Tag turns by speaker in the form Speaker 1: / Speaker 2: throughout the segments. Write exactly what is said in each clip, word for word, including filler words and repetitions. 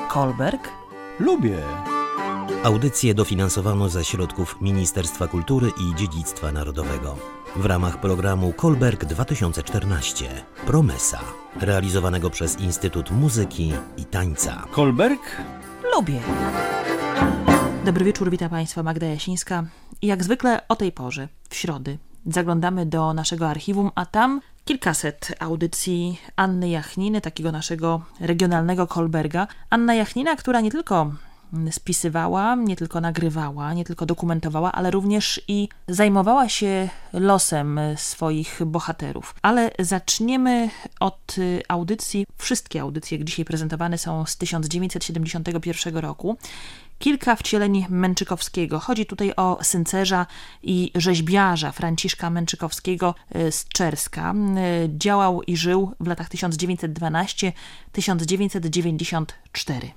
Speaker 1: Kolberg?
Speaker 2: Lubię.
Speaker 3: Audycję dofinansowano ze środków Ministerstwa Kultury i Dziedzictwa Narodowego w ramach programu Kolberg dwa tysiące czternaście Promesa, realizowanego przez Instytut Muzyki i Tańca.
Speaker 2: Kolberg?
Speaker 1: Lubię. Dobry wieczór, witam Państwa, Magda Jasińska. I jak zwykle o tej porze, w środę, zaglądamy do naszego archiwum, a tam kilkaset audycji Anny Jachniny, takiego naszego regionalnego Kolberga. Anna Jachnina, która nie tylko spisywała, nie tylko nagrywała, nie tylko dokumentowała, ale również i zajmowała się losem swoich bohaterów. Ale zaczniemy od audycji. Wszystkie audycje, jak dzisiaj prezentowane, są z tysiąc dziewięćset siedemdziesiątego pierwszego roku. Kilka wcieleń Męczykowskiego. Chodzi tutaj o syncerza i rzeźbiarza Franciszka Męczykowskiego z Czerska. Działał i żył w latach tysiąc dziewięćset dwanaście do tysiąc dziewięćset dziewięćdziesiąt cztery.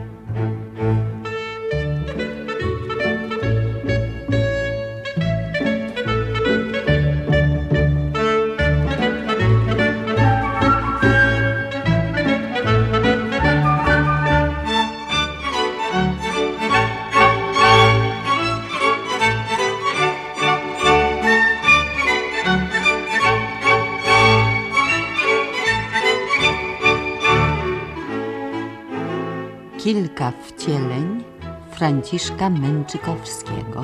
Speaker 4: Kilka wcieleń Franciszka Męczykowskiego.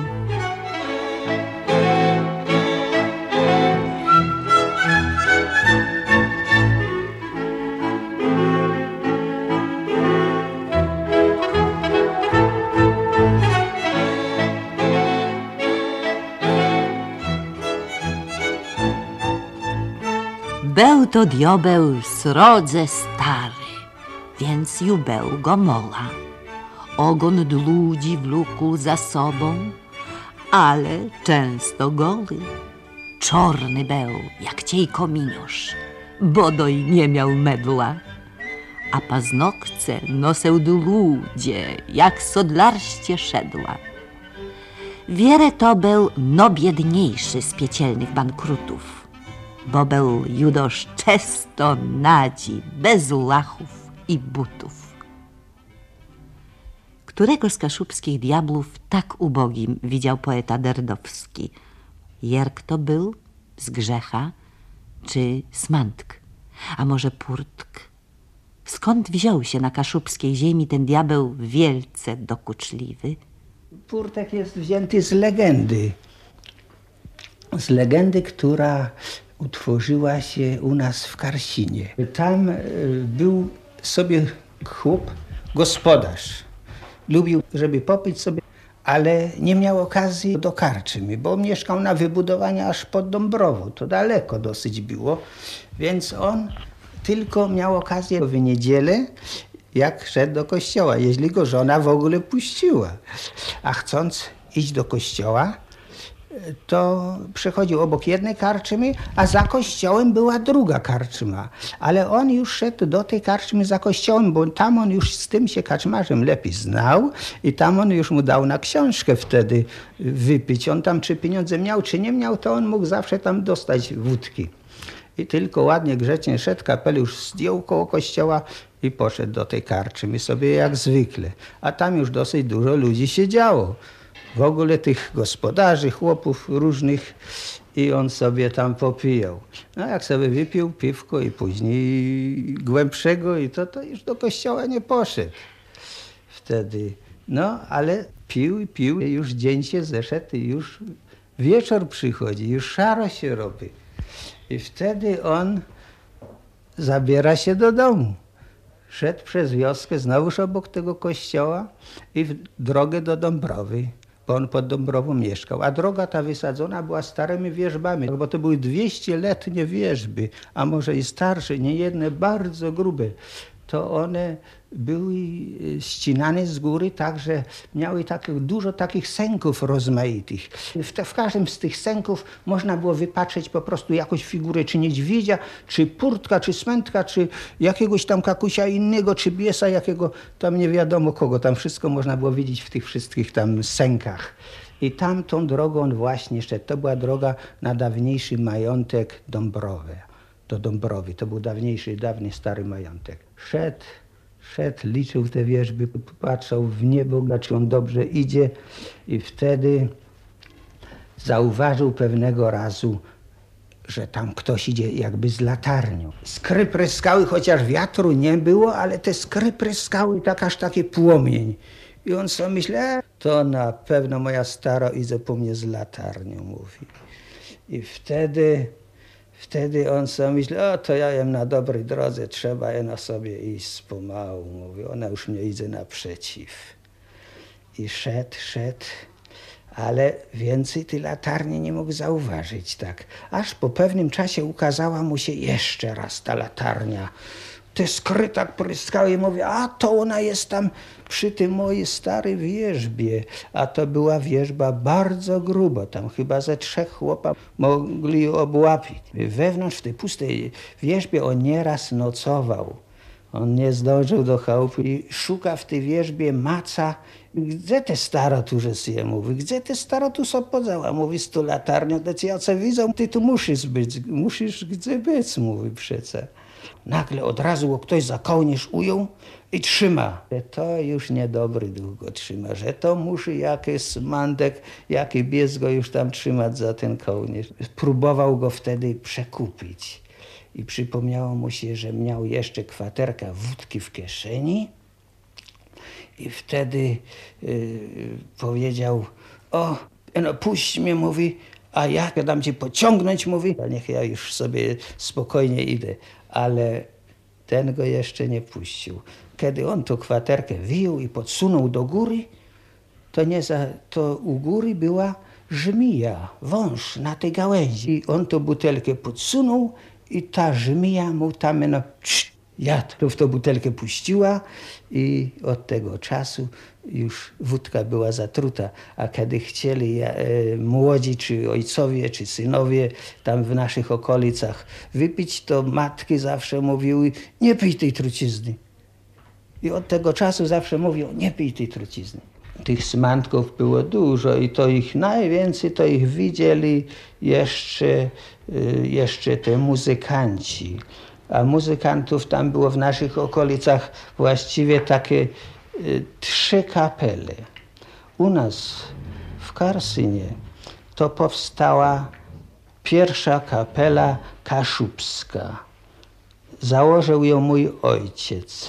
Speaker 4: Był to diobeł srodze stary, więc jubeł go mola. Ogon ludzi wlókł za sobą, ale często goły. Czorny był, jak ciej kominiusz, bodoj nie miał medla. A paznokce nosał do ludzie, jak sodlarście szedła. Wiere to był no biedniejszy z piekielnych bankrutów, bo był judosz często nadzi, bez lachów i butów. Którego z kaszubskich diablów tak ubogim widział poeta Derdowski? Jerk to był z grzecha, czy smantk, a może purtk? Skąd wziął się na kaszubskiej ziemi ten diabeł wielce dokuczliwy?
Speaker 5: Purtek jest wzięty z legendy. Z legendy, która utworzyła się u nas w Karsinie. Tam był sobie chłop, gospodarz. Lubił, żeby popić sobie, ale nie miał okazji do karczmy, bo mieszkał na wybudowaniu aż pod Dąbrową. To daleko dosyć było, więc on tylko miał okazję w niedzielę, jak szedł do kościoła, jeśli go żona w ogóle puściła. A chcąc iść do kościoła, to przechodził obok jednej karczmy, a za kościołem była druga karczma. Ale on już szedł do tej karczmy za kościołem, bo tam on już z tym się karczmarzem lepiej znał i tam on już mu dał na książkę wtedy wypić. On tam czy pieniądze miał, czy nie miał, to on mógł zawsze tam dostać wódki. I tylko ładnie, grzecznie szedł, kapelusz zdjął koło kościoła i poszedł do tej karczmy sobie jak zwykle. A tam już dosyć dużo ludzi siedziało. W ogóle tych gospodarzy, chłopów różnych i on sobie tam popijał. No jak sobie wypił piwko i później głębszego i to, to już do kościoła nie poszedł wtedy. No ale pił i pił, już dzień się zeszedł i już wieczór przychodzi, już szaro się robi. I wtedy on zabiera się do domu. Szedł przez wioskę, znowuż obok tego kościoła i w drogę do Dąbrowy, bo on pod Dąbrową mieszkał. A droga ta wysadzona była starymi wierzbami, bo to były dwieścieletnie wierzby, a może i starsze, niejedne bardzo grube. To one były ścinane z góry tak, że miały tak, dużo takich sęków rozmaitych. W, te, w każdym z tych sęków można było wypatrzeć po prostu jakąś figurę, czy niedźwiedzia, czy purtka, czy smętka, czy jakiegoś tam kakusia innego, czy biesa jakiego, tam nie wiadomo kogo. Tam wszystko można było widzieć w tych wszystkich tam sękach. I tamtą drogą on właśnie szedł. To była droga na dawniejszy majątek Dąbrowy. Do Dąbrowy. To był dawniejszy, dawny, stary majątek. Szedł, Szedł, liczył te wierzby, patrzał w niebo, czy on dobrze idzie i wtedy zauważył pewnego razu, że tam ktoś idzie jakby z latarnią. Skry pryskały, chociaż wiatru nie było, ale te skry pryskały, tak aż taki płomień. I on sobie myśli, e, to na pewno moja stara idzie po mnie z latarnią, mówi. I wtedy, wtedy on sobie myśli, o to ja jem na dobrej drodze, trzeba jeno sobie iść pomału, mówi, ona już mnie idzie naprzeciw. I szedł, szedł, ale więcej tej latarni nie mógł zauważyć, tak. Aż po pewnym czasie ukazała mu się jeszcze raz ta latarnia. Te skry tak pryskały i mówi, a to ona jest tam przy tym mojej starej wierzbie. A to była wierzba bardzo gruba, tam chyba ze trzech chłopa mogli ją obłapić. Wewnątrz w tej pustej wierzbie on nieraz nocował. On nie zdążył do chałupy i szuka w tej wierzbie, maca. Gdzie te staro tu żes je, mówi, gdzie te staro tu so podzała? Mówi, z tą latarnią, to ci ja co widzą, ty tu musisz być, musisz gdzie być, mówi przece. Nagle od razu go ktoś za kołnierz ujął i trzyma. Że to już niedobry duch go trzyma, że to musi jakiś smandek, jaki bies go już tam trzymać za ten kołnierz. Próbował go wtedy przekupić i przypomniało mu się, że miał jeszcze kwaterka wódki w kieszeni i wtedy yy, powiedział, o, no puść mnie, mówi, a ja dam cię pociągnąć, mówi, a niech ja już sobie spokojnie idę. Ale ten go jeszcze nie puścił. Kiedy on tą kwaterkę wyjął i podsunął do góry, to, nie za, to u góry była żmija, wąż na tej gałęzi. I on tą butelkę podsunął i ta żmija mu tam no, cz, jadł. To w tą butelkę puściła i od tego czasu już wódka była zatruta. A kiedy chcieli e, młodzi, czy ojcowie, czy synowie tam w naszych okolicach wypić, to matki zawsze mówiły, nie pij tej trucizny. I od tego czasu zawsze mówią, nie pij tej trucizny. Tych smandków było dużo i to ich najwięcej, to ich widzieli jeszcze, jeszcze te muzykanci. A muzykantów tam było w naszych okolicach właściwie takie y, trzy kapele. U nas w Karsynie to powstała pierwsza kapela kaszubska. Założył ją mój ojciec.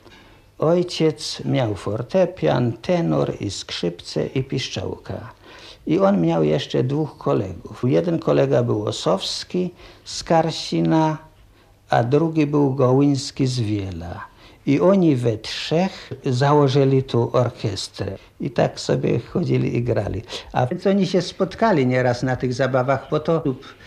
Speaker 5: Ojciec miał fortepian, tenor i skrzypce i piszczałka. I on miał jeszcze dwóch kolegów. Jeden kolega był Osowski z Karsina, a drugi był Gołyński z Wiela. I oni we trzech założyli tu orkiestrę. I tak sobie chodzili i grali. A więc oni się spotkali nieraz na tych zabawach, bo to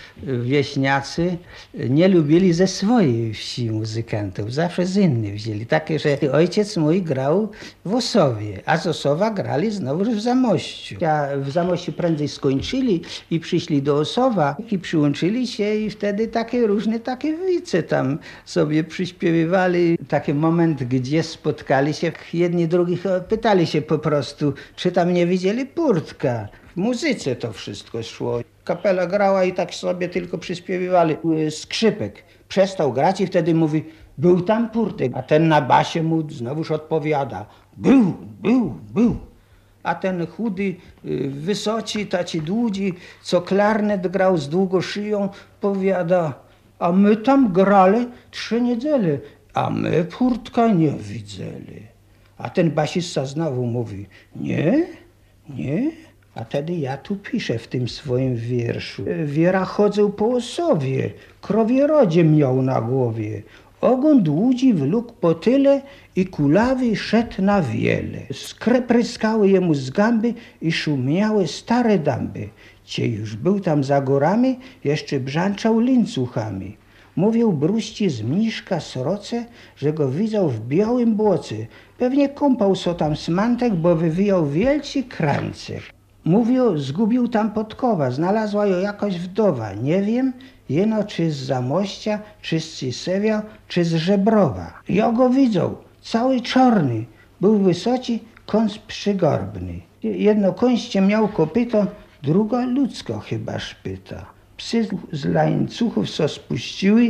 Speaker 5: wieśniacy nie lubili ze swojej wsi muzykantów. Zawsze z innych wzięli. Takie, że ojciec mój grał w Osowie, a z Osowa grali znowu w Zamościu. A w Zamościu prędzej skończyli i przyszli do Osowa i przyłączyli się i wtedy takie różne takie wice tam sobie przyśpiewywali. Taki moment, gdzie spotkali się, jedni drugich pytali się po prostu, czy tam nie widzieli Purtka. W muzyce to wszystko szło. Kapela grała i tak sobie tylko przyśpiewywali. Skrzypek przestał grać i wtedy mówi, był tam Purtek. A ten na basie mu znowuż odpowiada, był, był, był. A ten chudy, wysoci, taci dłudzi, co klarnet grał z długą szyją, powiada, a my tam grali trzy niedziele, a my Purtka nie widzieli. A ten basista znowu mówi, nie, nie. A wtedy ja tu piszę w tym swoim wierszu. Wiera chodził po Osowie, krowierodzie miał na głowie. Ogon dłudzi wlókł po tyle i kulawy szedł na wiele. Skry pryskały jemu z gęby i szumiały stare damby. Cie już był tam za górami, jeszcze brzęczał lincuchami. Mówił bruści z mniszka sroce, że go widział w białym błoce. Pewnie kąpał so tam smantek, bo wywijał wielci krańce. Mówił, zgubił tam podkowa, znalazła ją jakaś wdowa. Nie wiem, jeno czy z Zamościa, czy z Cisewia, czy z Żebrowa. Ja go widział, cały czarny, był wysoki, kąs przygorbny. Jedno końście miał kopyto, druga ludzko chyba szpyta. Psy z łańcuchów so spuściły,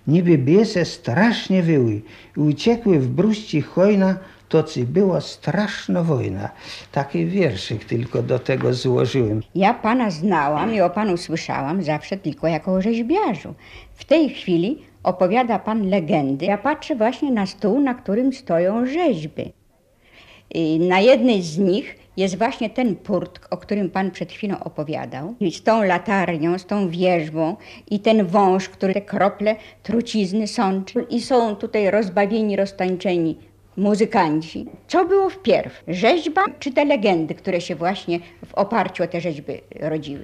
Speaker 5: niby biese strasznie wyły i uciekły w bruści hojna, tocy była straszna wojna. Taki wierszyk tylko do tego złożyłem.
Speaker 2: Ja pana znałam i o panu słyszałam zawsze tylko jako o rzeźbiarzu. W tej chwili opowiada pan legendy. Ja patrzę właśnie na stół, na którym stoją rzeźby. I na jednej z nich jest właśnie ten purtk, o którym pan przed chwilą opowiadał. I z tą latarnią, z tą wierzbą i ten wąż, który te krople trucizny sączy. I są tutaj rozbawieni, roztańczeni muzykanci. Co było wpierw? Rzeźba czy te legendy, które się właśnie w oparciu o te rzeźby rodziły?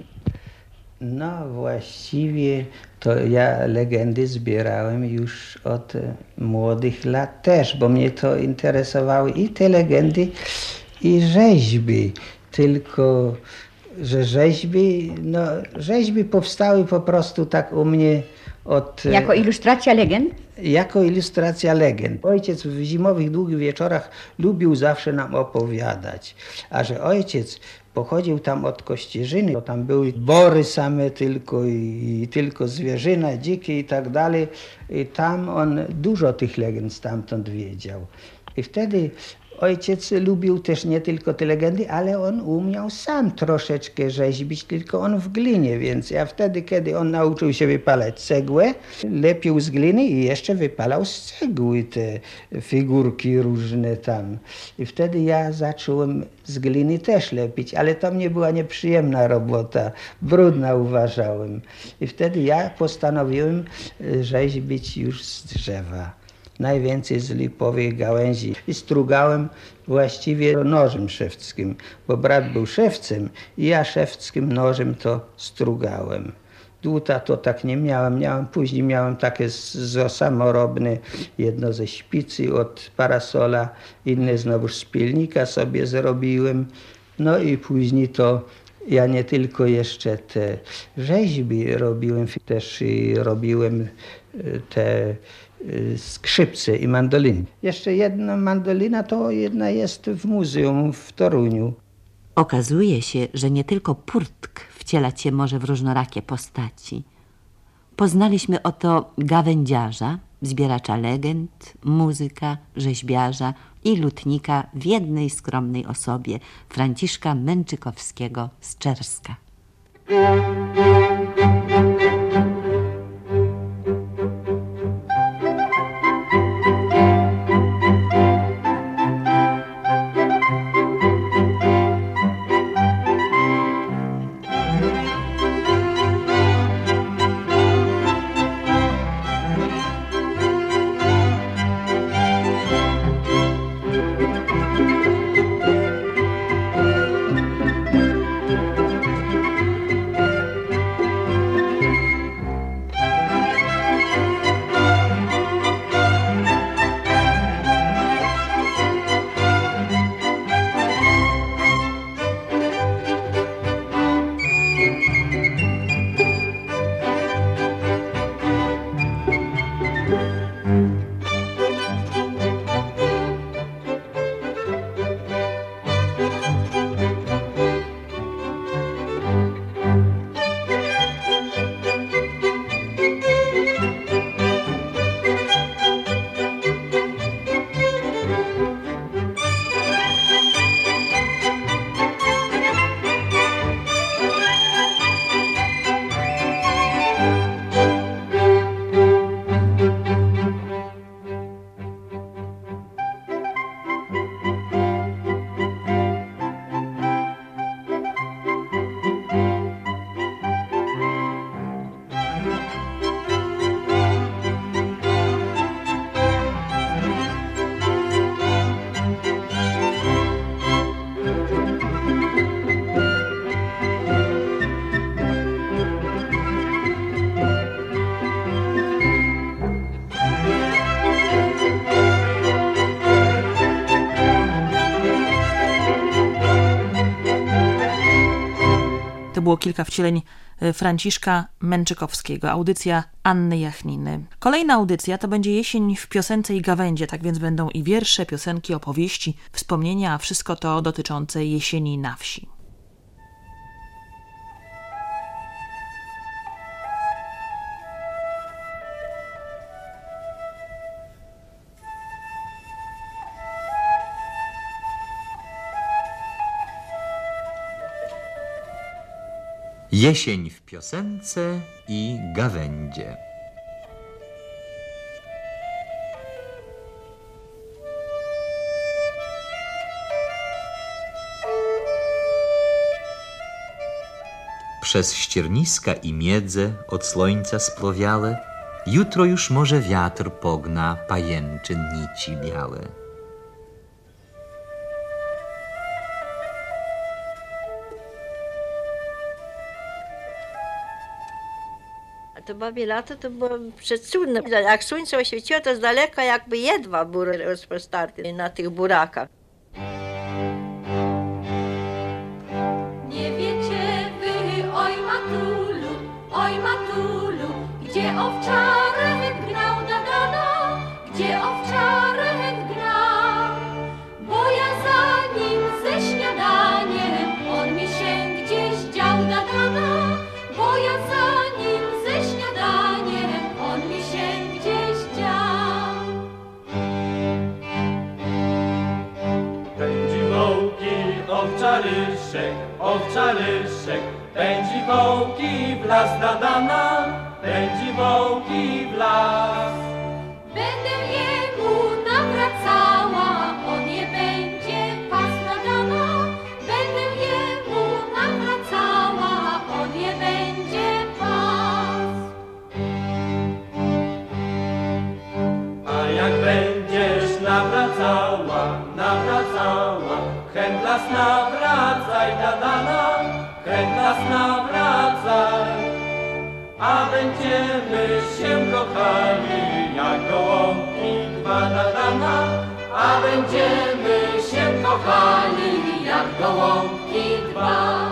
Speaker 5: No właściwie to ja legendy zbierałem już od młodych lat też, bo mnie to interesowały i te legendy, i rzeźby. Tylko, że rzeźby, no rzeźby powstały po prostu tak u mnie od...
Speaker 2: Jako ilustracja legend?
Speaker 5: Jako ilustracja legend. Ojciec w zimowych, długich wieczorach lubił zawsze nam opowiadać, a że ojciec pochodził tam od Kościerzyny, to tam były bory same tylko i, i tylko zwierzyna, dzikie i tak dalej. I tam on dużo tych legend stamtąd wiedział. I wtedy ojciec lubił też nie tylko te legendy, ale on umiał sam troszeczkę rzeźbić, tylko on w glinie, więc ja wtedy, kiedy on nauczył się wypalać cegłę, lepił z gliny i jeszcze wypalał z cegły te figurki różne tam. I wtedy ja zacząłem z gliny też lepić, ale to mnie była nieprzyjemna robota, brudna uważałem. I wtedy ja postanowiłem rzeźbić już z drzewa. Najwięcej z lipowych gałęzi. I strugałem właściwie nożem szewckim, bo brat był szewcem i ja szewckim nożem to strugałem. Dłuta to tak nie miałem, miałem później miałem takie z, samorobne, jedno ze szpicy od parasola, inne znowuż z pilnika sobie zrobiłem. No i później to ja nie tylko jeszcze te rzeźby robiłem, też robiłem te skrzypce i mandoliny. Jeszcze jedna mandolina to jedna jest w muzeum w Toruniu.
Speaker 4: Okazuje się, że nie tylko purtk wcielać się może w różnorakie postaci. Poznaliśmy oto gawędziarza, zbieracza legend, muzyka, rzeźbiarza i lutnika w jednej skromnej osobie, Franciszka Męczykowskiego z Czerska.
Speaker 1: To było kilka wcieleń Franciszka Męczykowskiego, audycja Anny Jachniny. Kolejna audycja to będzie Jesień w piosence i gawędzie, tak więc będą i wiersze, piosenki, opowieści, wspomnienia, a wszystko to dotyczące jesieni na wsi.
Speaker 6: Jesień w piosence i gawędzie. Przez ścierniska i miedze od słońca splowiałe, jutro już może wiatr pogna pajęcze nici białe.
Speaker 7: To babie lato to było przecudne. Jak słońce oświeciło, to z daleka jakby jedwab był rozpostarty na tych burakach.
Speaker 8: Nie wiecie wy, oj matulu, oj matulu, gdzie owczarek gnał da da da, gdzie owczarek gnał, bo ja za nim ze śniadaniem, on mi się gdzieś dział da da da, bo ja za nim ze śniadaniem, on mi się gdzieś dział.
Speaker 9: Pędzi wołki, owczaryszek, owczaryszek, pędzi wołki w las dadana, pędzi wołki w las.
Speaker 8: Będę jemu nawracała, on je będzie pas nadana. Będę jemu nawracała, on je będzie pas.
Speaker 9: A jak będziesz nawracała, nawracała, chęt las nawracaj dadana, chęt las nawracaj. A będziemy się kochali jak gołąbki dwa dadana, a będziemy się kochali jak gołąbki dwa.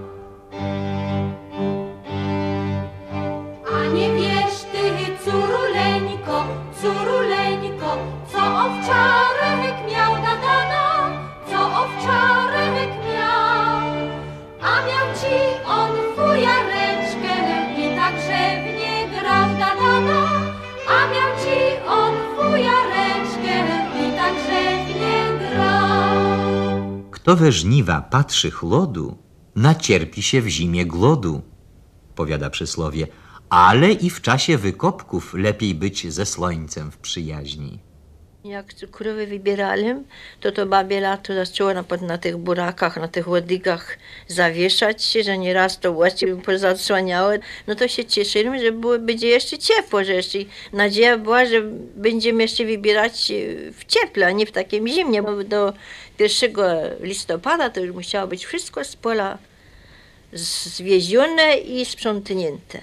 Speaker 8: A nie wiesz ty, curuleńko, curuleńko, co owczarek miał dadana, co owczarek miał. A miał ci on fujareczkę i tak rzewnie grał dadana, a miał ci on fujareczkę i tak rzewnie grał.
Speaker 6: Kto we żniwa patrzy chłodu, nacierpi się w zimie głodu, powiada przysłowie, ale i w czasie wykopków lepiej być ze słońcem w przyjaźni.
Speaker 7: Jak krowy wybierali, to to babie lato zaczęło na, na tych burakach, na tych łodygach zawieszać się, że nieraz to właśnie pozasłaniało. No to się cieszymy, że było, będzie jeszcze ciepło, że jeszcze nadzieja była, że będziemy jeszcze wybierać w cieple, a nie w takim zimnie, bo do pierwszego listopada to już musiało być wszystko z pola zwiezione i sprzątnięte.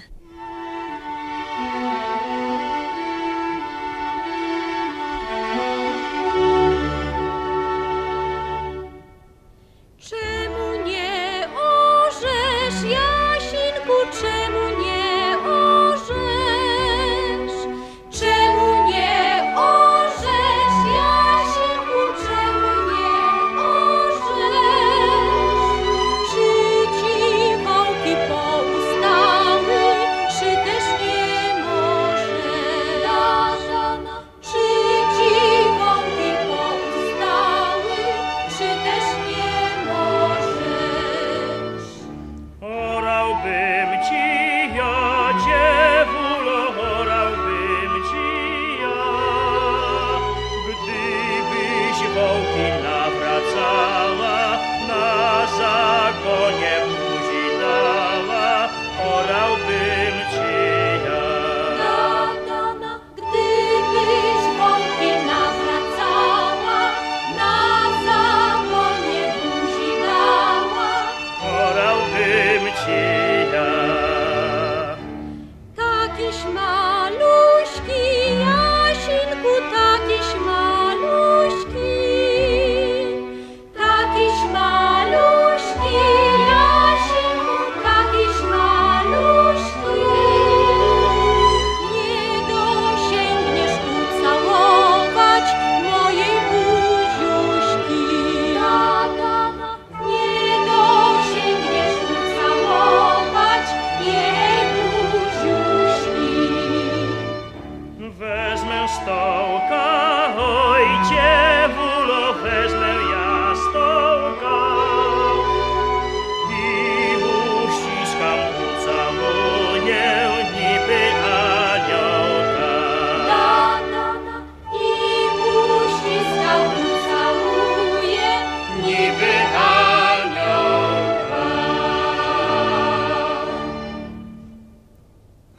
Speaker 8: Czemu nie orzesz, Jasinku, czemu nie orzesz? Czemu nie orzesz, Jasinku, czemu nie orzesz? Czy ci wołki poustały,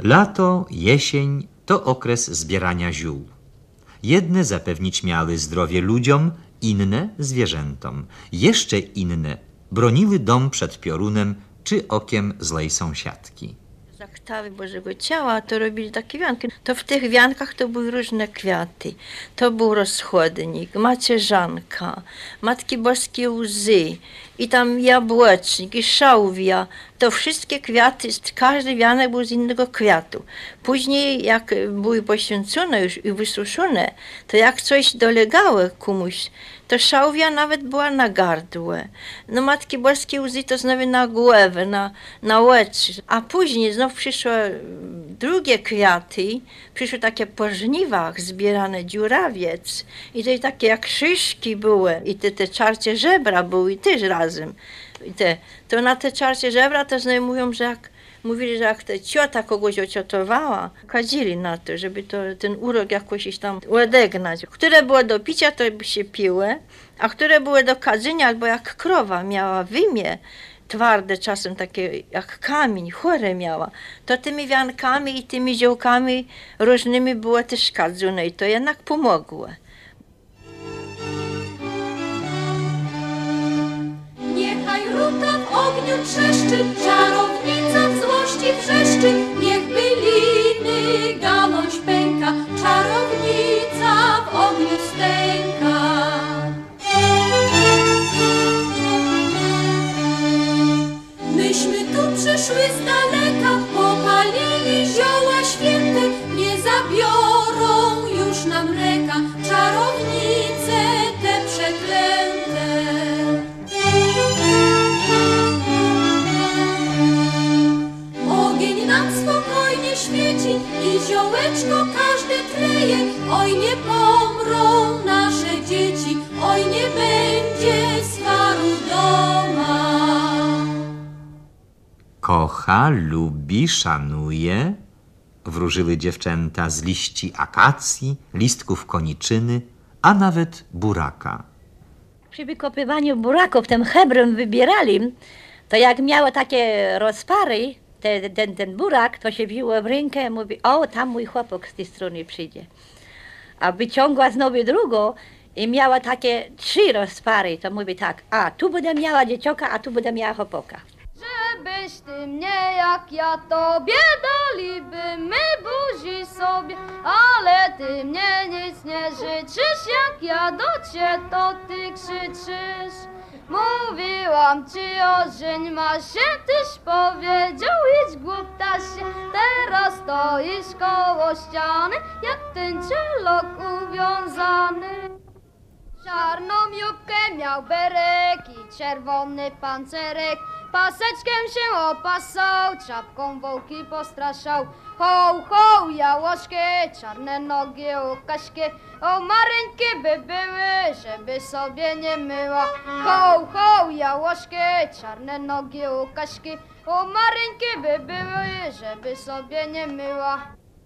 Speaker 6: Lato, jesień to okres zbierania ziół. Jedne zapewnić miały zdrowie ludziom, inne zwierzętom. Jeszcze inne broniły dom przed piorunem czy okiem złej sąsiadki.
Speaker 7: Zaktawy Bożego Ciała to robili takie wianki. To w tych wiankach to były różne kwiaty. To był rozchodnik, macierzanka, Matki Boskie łzy i tam jabłecznik i szałwia. To wszystkie kwiaty, każdy wianek był z innego kwiatu. Później jak były poświęcone już i wysuszone, to jak coś dolegało komuś, to szałwia nawet była na gardłę. No Matki Boskie łzy to znowu na głowę, na, na łecz. A później znów przyszły drugie kwiaty, przyszły takie po żniwach zbierane dziurawiec i to i takie jak szyszki były i te, te czarcie żebra były i też razem. I te, to na te czarcie żebra to znowu mówią, że jak mówili, że jak ta ciota kogoś ociotowała, kadzili na to, żeby to, ten urok jakoś tam odegnać. Które było do picia, to by się piły, a które były do kadzenia, albo jak krowa miała wymie, twarde czasem takie jak kamień, chore miała, to tymi wiankami i tymi ziołkami różnymi było też kadzone i to jednak pomogło.
Speaker 8: Niechaj ruta w ogniu trzeszczy, czarownica w złości wrzeszczy, niech byliny gałąź pęka, czarownica w ogniu stęka. Myśmy tu przyszły z daleka, popalili zioła święte, nie zabiorą już nam reka, czarownice te przeklęte. Ogień nam spokojnie świeci i ziołeczko każde tleje. Oj, nie pomrą nasze dzieci, oj, nie będzie swaru doma.
Speaker 6: Kocha, lubi, szanuje, wróżyły dziewczęta z liści akacji, listków koniczyny, a nawet buraka.
Speaker 10: Przy wykopywaniu buraków tym hebrem wybierali, to jak miało takie rozpary, te, ten, ten burak, to się wzięło w rękę i mówi, o, tam mój chłopak z tej strony przyjdzie. A wyciągła znowu drugą i miała takie trzy rozpary, to mówi tak, a tu będę miała dziecioka, a tu będę miała chłopaka.
Speaker 8: Żebyś ty mnie jak ja tobie, daliby my buzi sobie, ale ty mnie nic nie życzysz, jak ja do ciebie, to ty krzyczysz. Mówiłam ci, ożeń ma się, tyś powiedział, idź głuptasie, teraz stoisz koło ściany, jak ten cielok uwiązany. Czarną jubkę miał berek i czerwony pancerek, paseczkiem się opasał, czapką wołki postraszał. Ho, ho, jałoszkie, czarne nogi u Kaśki, o maryńki by były, żeby sobie nie myła. Ho, ho, jałoszkie, czarne nogi u Kaśki, o maryńki by były, żeby sobie nie myła.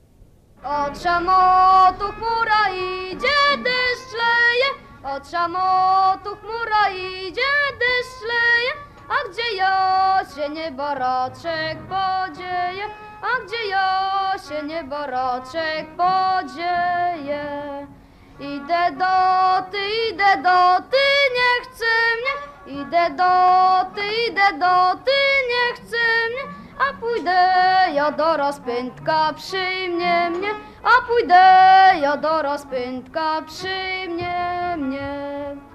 Speaker 8: Od szamotu chmura idzie, deszcz leje, od szamotu chmura idzie, deszcz leje, a gdzie ja się nieboroczek podzieje, a gdzie ja się nieboroczek podzieje. Idę do ty, idę do ty, nie chce mnie, idę do ty, idę do ty, nie chce mnie, a pójdę ja do rozpędka, przyjmie mnie, a pójdę ja do rozpędka, przyjmie mnie.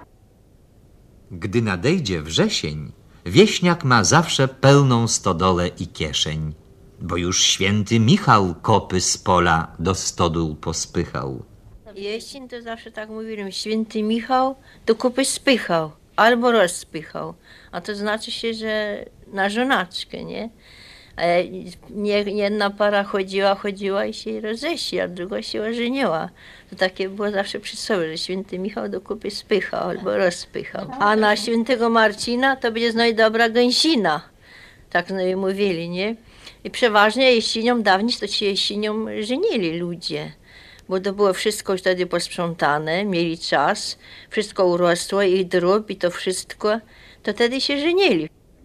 Speaker 6: Gdy nadejdzie wrzesień, wieśniak ma zawsze pełną stodolę i kieszeń, bo już święty Michał kopy z pola do stodół pospychał.
Speaker 7: Jesień to zawsze tak mówiłem, święty Michał do kupy spychał albo rozpychał, a to znaczy się, że na żonaczkę, nie? A nie, jedna para chodziła, chodziła i się rozeszła, a druga się ożeniła. To takie było zawsze przy sobie, że święty Michał do kupy spychał albo rozpychał. A na świętego Marcina to będzie znowu dobra gęsina, tak znowu mówili, nie? I przeważnie jesienią, dawniej to się jesienią żenili ludzie, bo to było wszystko już wtedy posprzątane, mieli czas, wszystko urosło, ich drób i to wszystko, to wtedy się żenili.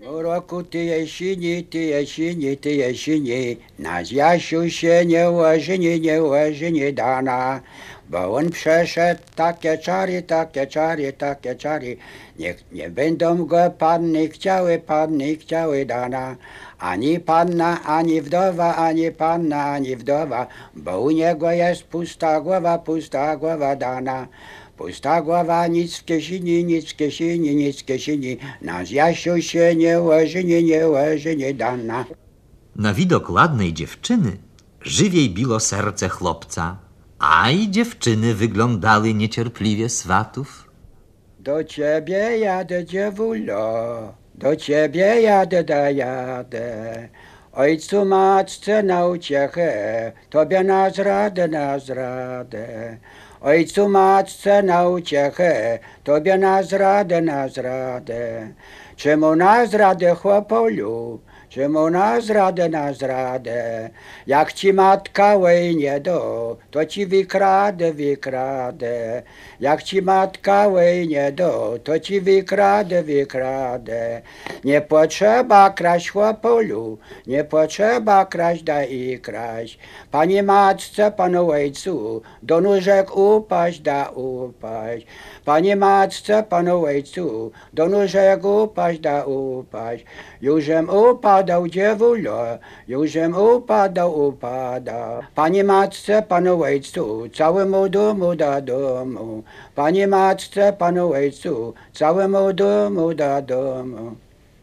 Speaker 11: O roku ty jesieni, ty jesieni, ty jesieni, na Jasiu się nie łoży, nie, nie łoży, nie dana. Bo on przeszedł takie czary, takie czary, takie czary. Niech nie będą go panny chciały, panny chciały dana. Ani panna, ani wdowa, ani panna, ani wdowa. Bo u niego jest pusta głowa, pusta głowa dana. Pusta głowa, nic w kieszeni, nic w kieszeni, nic w kieszeni. Na Jasiu się nie łoży, nie, nie łoży, nie dana.
Speaker 6: Na widok ładnej dziewczyny żywiej biło serce chłopca, a i dziewczyny wyglądały niecierpliwie swatów.
Speaker 11: Do ciebie jadę, dziewulo, do ciebie jadę, da jadę. Ojcu, matce na uciechę, tobie na zradę, na zradę. Ojcu, matce na uciechę, tobie na zradę, na zradę. Czemu na zradę, chłopolu? Czemu na zradę, na zradę? Jak ci matka łej nie do, to ci wykradę, wykradę. Jak ci matka łej nie do, to ci wykradę, wykradę. Nie potrzeba kraść, chłopolu, nie potrzeba kraść, da i kraść. Pani matce, panu ojcu, do nóżek upaść, da upaść. Pani matce, panu ojcu, do nóżek upaść, da upaść. Jużem upadał, dziewulo, jużem upadał, upadał. Pani matce, panu ojcu, całemu domu da domu. Pani matce, panu ojcu, całemu domu da domu.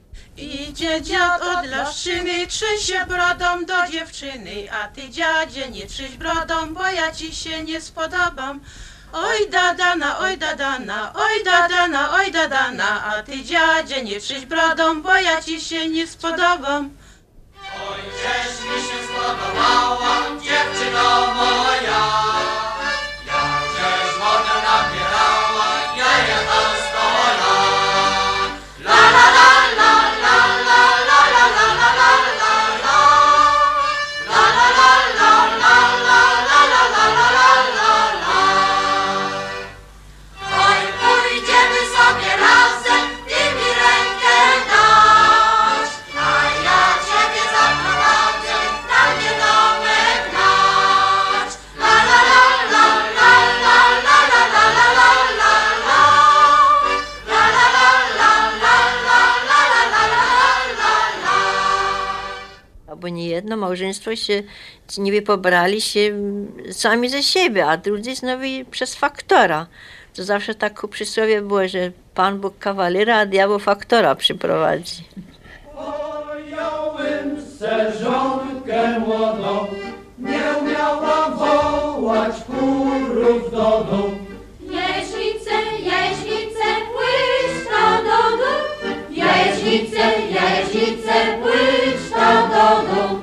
Speaker 12: Idzie dziad od laszczyny, trzyj się brodą do dziewczyny, a ty, dziadzie, nie trzyś brodą, bo ja ci się nie spodobam. Oj dadana, oj dadana, oj dadana, oj dadana, a ty, dziadzie, nie trzyś brodą, bo ja ci się nie spodobam.
Speaker 9: Oj, gdzieś mi się spodobała, dziewczyno moja, jakżeś wodę nabierała, ja jechał z pola. La la la la la la la la la la la la la. La la la la la la la la la la la la la. Oj, pójdziemy sobie razem, ty mi rękę dasz, a ja ciebie zaprowadzę, tam gdzie domek nasz. La la la la la la la la la la la la la. La la la la la la la la la la la la.
Speaker 7: Bo niejedno małżeństwo się niby pobrali się sami ze siebie, a drudzy znowu przez faktora. To zawsze tak ku przysłowie było, że Pan Bóg kawalera, a diabeł faktora przyprowadzi.
Speaker 9: Pojąłem se żonkę młodą, nie umiała wołać kurów do domu.
Speaker 8: Jaśnice, jaśnice, płyć to do domu. Jaśnice, jaśnice, płyć to do domu.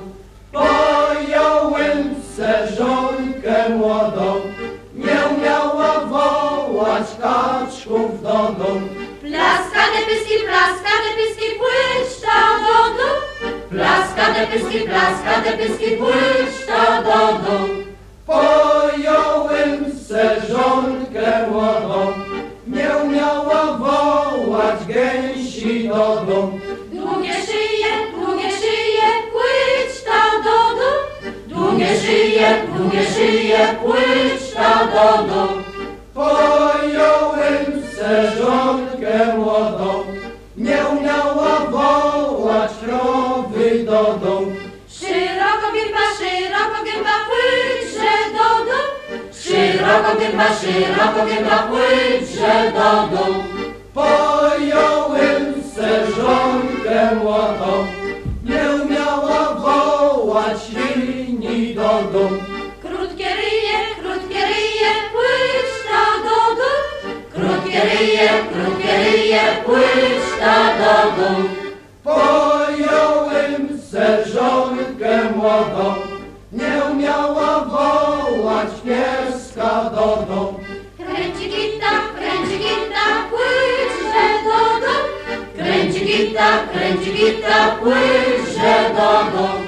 Speaker 9: Pojąłem se żonkę młodą, nie umiała wołać kaczków do domu.
Speaker 8: Plaskane pyski, plaskane pyski, płyć to do domu. Plaskane pyski, plaskane pyski, płyć to do domu.
Speaker 9: Pojąłem se żonkę młodą, nie umiała wołać gęsi do domu.
Speaker 8: Długie szyje, długie szyje, płyć to do domu. Długie szyje, długie szyje, płyć to do domu.
Speaker 9: Pojąłem se żonkę młodą, nie umiała wołać krowy do domu.
Speaker 8: Szeroko gęba, szeroko gęba, płyćże do domu. Szeroko gęba, szeroko gęba, płyćże do domu.
Speaker 9: Pojąłem se żonkę młodą, nie umiała wołać linii do domu.
Speaker 8: Krótkie ryje, krótkie ryje, płyć to do domu. Krótkie ryje, krótkie ryje, płyć to do domu.
Speaker 9: Pojąłem se żonkę młodą, nie umiała wołać pieska do domu.
Speaker 8: Kręci gita, kręci gita, płyćże do domu. Kręci gita, kręci gita, płyćże do domu.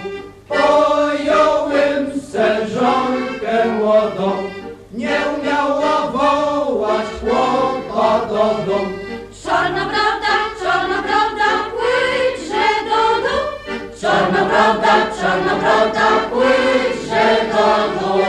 Speaker 9: Pojąłem se żonkę młodą, nie umiała wołać chłopa do domu.
Speaker 8: Czarna broda, czarna broda, płyć
Speaker 9: broda, czarna broda płynie do dół.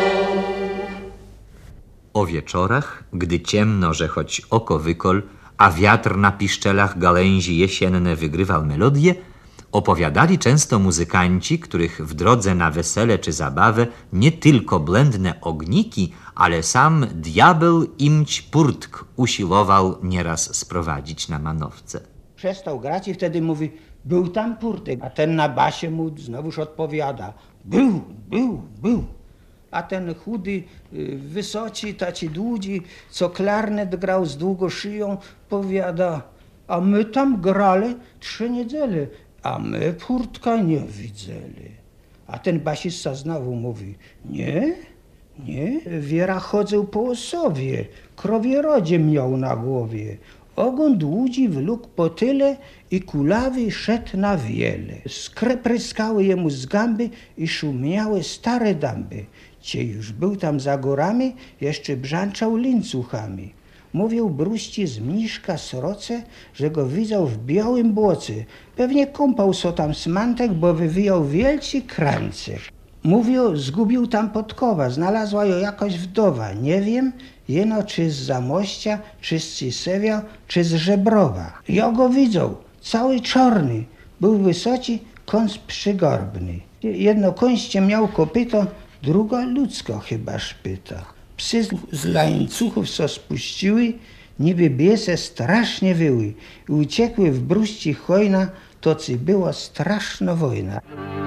Speaker 6: O wieczorach, gdy ciemno, że choć oko wykol, a wiatr na piszczelach gałęzi jesienne wygrywał melodię, opowiadali często muzykanci, których w drodze na wesele czy zabawę nie tylko blędne ogniki, ale sam diabeł imć Purtk usiłował nieraz sprowadzić na manowce.
Speaker 5: Przestał grać i wtedy mówi, był tam Purtek, a ten na basie mu znowuż odpowiada, był, był, był. A ten chudy, wysoci, taci dłudzi, co klarnet grał z długo szyją, powiada, a my tam grali trzy niedziele, a my Purtka nie widzieli. A ten basista znowu mówi, nie, nie, wiera chodził po osobie, krowierodzie miał na głowie. Ogon dłudzi wlókł po tyle i kulawy szedł na wiele. Skry pryskały jemu z gęby i szumiały stare damby. Cie już był tam za górami, jeszcze brzęczał lincuchami. Mówił bruści z mniszka sroce, że go widział w białym błoce. Pewnie kąpał so tam smantek, bo wywijał wielci krańce. Mówił, zgubił tam podkowa, znalazła ją jakaś wdowa. Nie wiem, jeno czy z Zamościa, czy z Cisewia, czy z Żebrowa. Ja go widział, cały czarny, był wysoci, kąs przygorbny. Jedno końście miał kopyto, druga ludzko chyba szpyta. Psy z łańcuchów co spuściły, niby biese strasznie wyły i uciekły w bruści hojna, to ci była straszna wojna.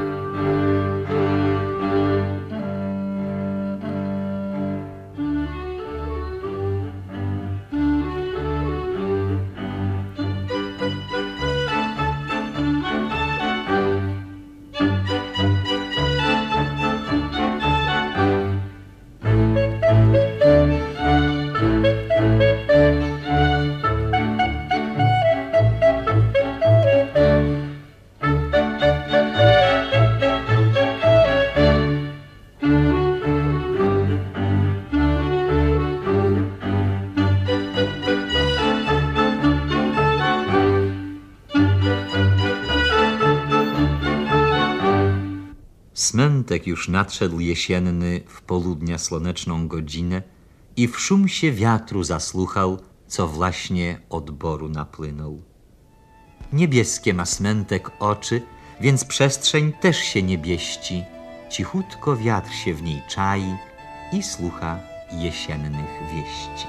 Speaker 6: Smętek już nadszedł jesienny w południa słoneczną godzinę i w szum się wiatru zasłuchał, co właśnie od boru napłynął. Niebieskie ma smętek oczy, więc przestrzeń też się niebieści. Cichutko wiatr się w niej czai i słucha jesiennych wieści.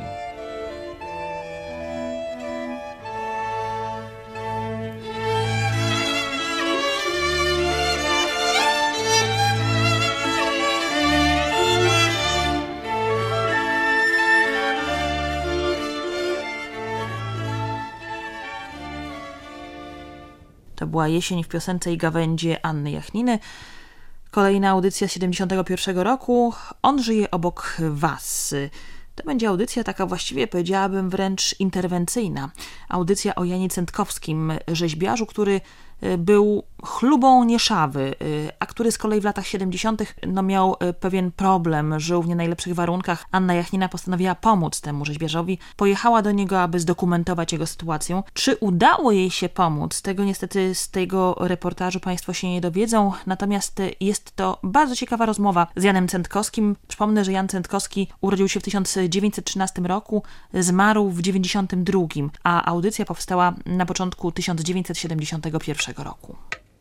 Speaker 1: To była Jesień w piosence i gawędzie Anny Jachniny. Kolejna audycja z siedemdziesiątego pierwszego roku. On żyje obok was. To będzie audycja taka właściwie, powiedziałabym, wręcz interwencyjna. Audycja o Janie Cętkowskim, rzeźbiarzu, który był chlubą Nieszawy, a który z kolei w latach siedemdziesiątych no, miał pewien problem, żył w nie najlepszych warunkach. Anna Jachnina postanowiła pomóc temu rzeźbiarzowi. Pojechała do niego, aby zdokumentować jego sytuację. Czy udało jej się pomóc? Tego niestety z tego reportażu Państwo się nie dowiedzą, natomiast jest to bardzo ciekawa rozmowa z Janem Cętkowskim. Przypomnę, że Jan Cętkowski urodził się w tysiąc dziewięćset trzynastym roku, zmarł w dziewięćdziesiątym drugim, a audycja powstała na początku tysiąc dziewięćset siedemdziesiątego pierwszego roku.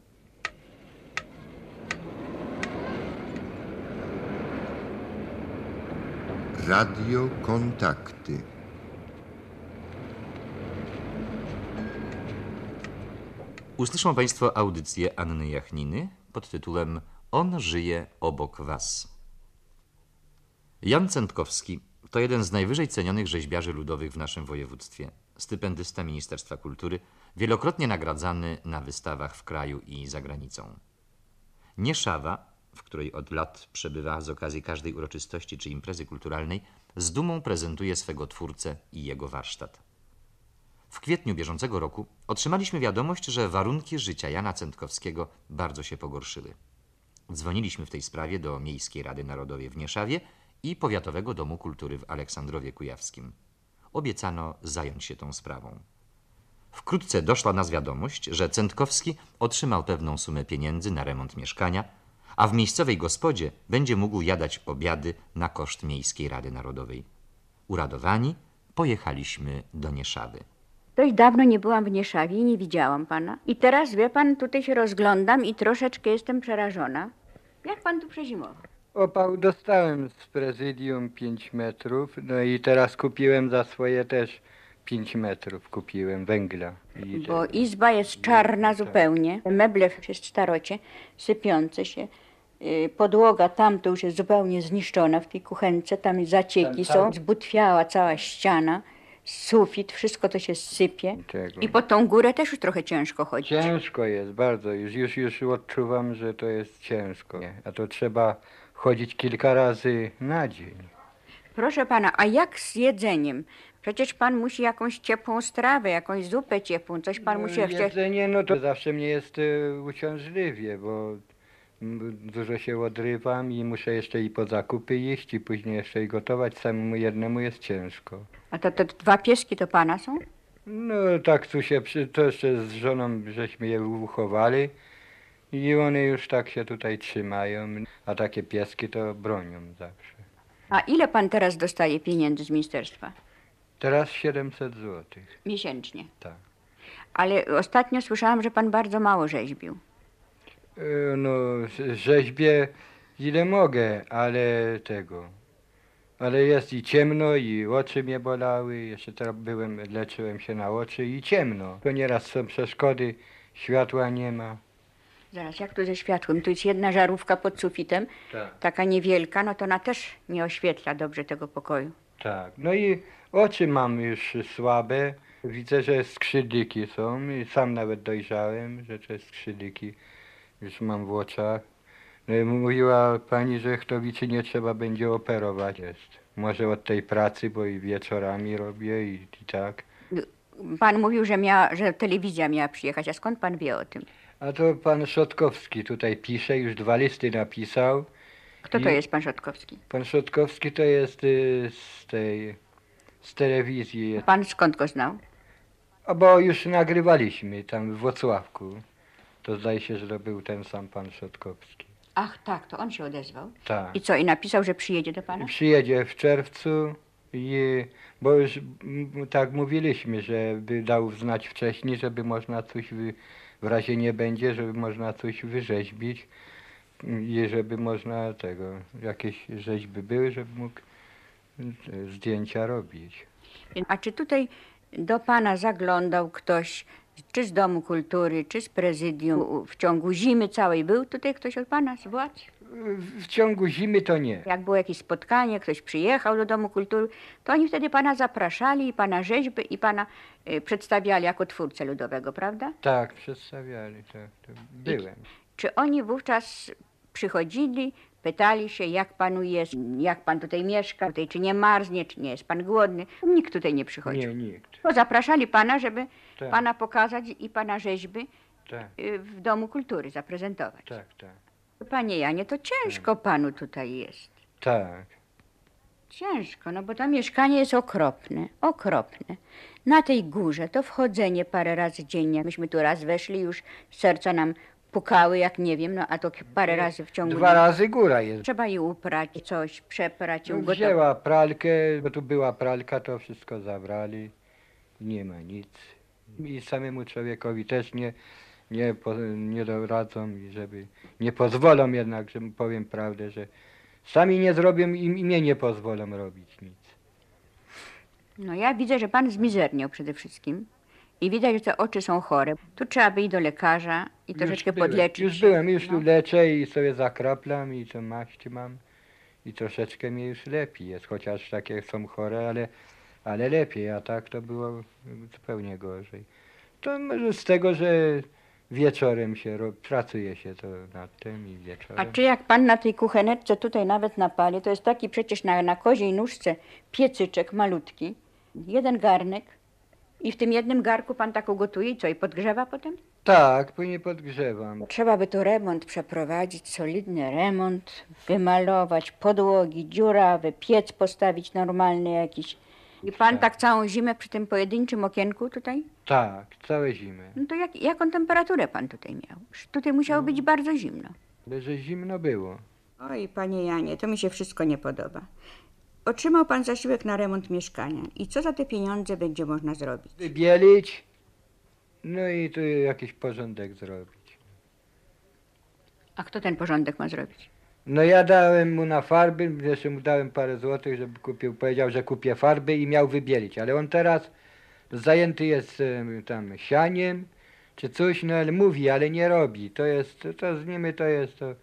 Speaker 13: Radio Kontakty.
Speaker 6: Usłyszą Państwo audycję Anny Jachniny pod tytułem On żyje obok was. Jan Cętkowski to jeden z najwyżej cenionych rzeźbiarzy ludowych w naszym województwie. Stypendysta Ministerstwa Kultury, wielokrotnie nagradzany na wystawach w kraju i za granicą. Nieszawa, w której od lat przebywa z okazji każdej uroczystości czy imprezy kulturalnej, z dumą prezentuje swego twórcę i jego warsztat. W kwietniu bieżącego roku otrzymaliśmy wiadomość, że warunki życia Jana Cętkowskiego bardzo się pogorszyły. Dzwoniliśmy w tej sprawie do Miejskiej Rady Narodowej w Nieszawie i Powiatowego Domu Kultury w Aleksandrowie Kujawskim. Obiecano zająć się tą sprawą. Wkrótce doszła nas wiadomość, że Cętkowski otrzymał pewną sumę pieniędzy na remont mieszkania, a w miejscowej gospodzie będzie mógł jadać obiady na koszt Miejskiej Rady Narodowej. Uradowani pojechaliśmy do Nieszawy.
Speaker 2: Dość dawno nie byłam w Nieszawie i nie widziałam pana. I teraz, wie pan, tutaj się rozglądam i troszeczkę jestem przerażona. Jak pan tu przezimował?
Speaker 11: Opał dostałem z prezydium pięć metrów, no i teraz kupiłem za swoje też pięć metrów, kupiłem węgla. I
Speaker 2: Bo izba jest czarna zupełnie, meble jest w starocie, sypiące się. Y, Podłoga tam to już jest zupełnie zniszczona w tej kuchence, tam zacieki
Speaker 11: Tam, tam.
Speaker 2: są, zbutwiała cała ściana, sufit, wszystko to się sypie.
Speaker 11: Tego.
Speaker 2: I po tą górę też już trochę ciężko chodzić.
Speaker 11: Ciężko jest, bardzo. Już, już, już odczuwam, że to jest ciężko. A to trzeba chodzić kilka razy na dzień.
Speaker 2: Proszę pana, a jak z jedzeniem? Przecież pan musi jakąś ciepłą strawę, jakąś zupę ciepłą, coś pan musi...
Speaker 11: Jedzenie, no to zawsze mnie jest e, uciążliwie, bo m, dużo się odrywam i muszę jeszcze i po zakupy iść i później jeszcze i gotować. Samemu jednemu jest ciężko.
Speaker 2: A to te dwa pieski to pana są?
Speaker 11: No tak tu się, przy, to jeszcze z żoną żeśmy je uchowali i one już tak się tutaj trzymają, a takie pieski to bronią zawsze.
Speaker 2: A ile pan teraz dostaje pieniędzy z ministerstwa?
Speaker 11: Teraz siedemset złotych.
Speaker 2: Miesięcznie.
Speaker 11: Tak.
Speaker 2: Ale ostatnio słyszałam, że pan bardzo mało rzeźbił.
Speaker 11: E, No rzeźbię ile mogę, ale tego... Ale jest i ciemno, i oczy mnie bolały, jeszcze teraz byłem, leczyłem się na oczy i ciemno. To nieraz są przeszkody, światła nie ma.
Speaker 2: Zaraz, jak to ze światłem? Tu jest jedna żarówka pod sufitem,
Speaker 11: Tak.
Speaker 2: taka niewielka, no to ona też nie oświetla dobrze tego pokoju.
Speaker 11: Tak, no i oczy mam już słabe, widzę, że skrzydliki są i sam nawet dojrzałem, że te skrzydliki już mam w oczach. No i mówiła pani, że Chtowicy nie trzeba będzie operować. Jest. Może od tej pracy, bo i wieczorami robię i, i tak.
Speaker 2: Pan mówił, że, miała, że telewizja miała przyjechać, a skąd pan wie o tym?
Speaker 11: A to pan Szotkowski tutaj pisze, już dwa listy napisał.
Speaker 2: Kto to
Speaker 11: I
Speaker 2: jest pan Szotkowski?
Speaker 11: Pan Szotkowski to jest y, z tej, z telewizji.
Speaker 2: A pan skąd go znał?
Speaker 11: A bo już nagrywaliśmy tam w Włocławku. To zdaje się, że to był ten sam pan Szotkowski.
Speaker 2: Ach tak, to on się odezwał.
Speaker 11: Tak.
Speaker 2: I co, i napisał, że przyjedzie do pana?
Speaker 11: Przyjedzie w czerwcu, i, bo już m, tak mówiliśmy, że by dał znać wcześniej, żeby można coś, wy, w razie nie będzie, żeby można coś wyrzeźbić i żeby można tego, jakieś rzeźby były, żeby mógł zdjęcia robić.
Speaker 2: A czy tutaj do pana zaglądał ktoś, czy z Domu Kultury, czy z prezydium w ciągu zimy całej? Był tutaj ktoś od pana z władz?
Speaker 11: W ciągu zimy to nie.
Speaker 2: Jak było jakieś spotkanie, ktoś przyjechał do Domu Kultury, to oni wtedy pana zapraszali i pana rzeźby i pana y, przedstawiali jako twórcę ludowego, prawda?
Speaker 11: Tak, przedstawiali, tak. To byłem.
Speaker 2: Czy oni wówczas przychodzili, pytali się, jak panu jest, jak pan tutaj mieszka, tutaj, czy nie marznie, czy nie jest pan głodny? Nikt tutaj nie przychodził.
Speaker 11: Nie, nikt.
Speaker 2: Bo zapraszali pana, żeby
Speaker 11: Tak.
Speaker 2: pana pokazać i pana rzeźby
Speaker 11: Tak,
Speaker 2: y, w Domu Kultury zaprezentować.
Speaker 11: tak, tak.
Speaker 2: Panie Janie, to ciężko panu tutaj jest.
Speaker 11: Tak.
Speaker 2: Ciężko, no bo to mieszkanie jest okropne, okropne. Na tej górze to wchodzenie parę razy dziennie. Myśmy tu raz weszli, już serca nam pukały, jak nie wiem, no a to parę razy w ciągu
Speaker 11: Dwa
Speaker 2: dnia.
Speaker 11: razy góra jest.
Speaker 2: Trzeba i uprać, coś przeprać, i
Speaker 11: No,
Speaker 2: ugotować.
Speaker 11: wzięła pralkę, bo tu była pralka, to wszystko zabrali. Nie ma nic. I samemu człowiekowi też nie, nie, po, nie doradzą, i żeby nie pozwolą jednak, że powiem prawdę, że sami nie zrobią i i mnie nie pozwolą robić nic.
Speaker 2: No ja widzę, że pan zmizerniał przede wszystkim i widać, że te oczy są chore. Tu trzeba by iść do lekarza i troszeczkę
Speaker 11: Już byłem,
Speaker 2: podleczyć.
Speaker 11: Już
Speaker 2: się.
Speaker 11: byłem, już
Speaker 2: No.
Speaker 11: tu leczę i sobie zakraplam i to maść mam. I troszeczkę mnie już lepiej jest, chociaż takie są chore, ale, ale lepiej, a tak to było zupełnie gorzej. To może z tego, że wieczorem się ro, pracuje się to nad tym i
Speaker 2: A
Speaker 11: wieczorem.
Speaker 2: czy jak pan na tej kucheneczce tutaj nawet na pali, to jest taki przecież na, na koziej nóżce piecyczek malutki, jeden garnek i w tym jednym garku pan tak ugotuje i co, i podgrzewa potem?
Speaker 11: Tak, później podgrzewam.
Speaker 2: Trzeba by tu remont przeprowadzić, solidny remont, wymalować podłogi, dziurawy, piec postawić normalny jakiś. I pan tak całą zimę przy tym pojedynczym okienku tutaj?
Speaker 11: Tak, całe zimy.
Speaker 2: No to jak, jaką temperaturę pan tutaj miał? Tutaj musiało być bardzo zimno.
Speaker 11: Ale że zimno było.
Speaker 2: Oj, panie Janie, to mi się wszystko nie podoba. Otrzymał pan zasiłek na remont mieszkania. I co za te pieniądze będzie można zrobić?
Speaker 11: Wybielić, no i tu jakiś porządek zrobić.
Speaker 2: A kto ten porządek ma zrobić?
Speaker 11: No ja dałem mu na farby, jeszcze mu dałem parę złotych, żeby kupił, powiedział, że kupię farby i miał wybielić, ale on teraz zajęty jest em, tam sianiem czy coś, no ale mówi, ale nie robi. To jest, to, to z nimi to jest to